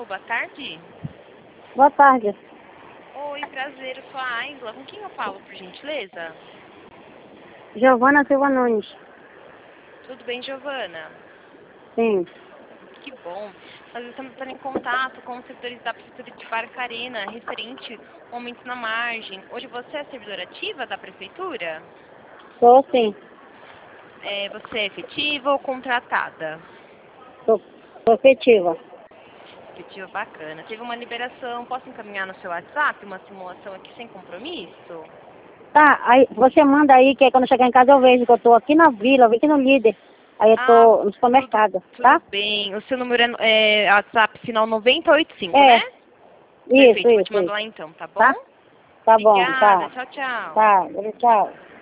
Alô, boa tarde. Boa tarde. Oi, prazer, eu sou a Aingla. Com quem eu falo, por gentileza? Giovana Silva Nunes. Tudo bem, Giovana? Sim. Que bom. Nós estamos entrando em contato com os setores da Prefeitura de Barcarena, referente ao aumento na margem. Hoje você é servidora ativa da Prefeitura? Sou sim. Você é efetiva ou contratada? Sou efetiva. Efetiva, bacana. Teve uma liberação, posso encaminhar no seu WhatsApp uma simulação aqui sem compromisso? Tá, aí você manda aí, que aí quando eu chegar em casa eu vejo que eu tô aqui na vila, eu vim aqui no Líder. Aí eu tô no supermercado, tá? Tudo bem. O seu número é WhatsApp final 985, É, né? Perfeito, vou te isso, mandar isso. lá então, tá bom? Tá? Tá bom, Obrigada, tá. tchau, tchau. Tá, tchau.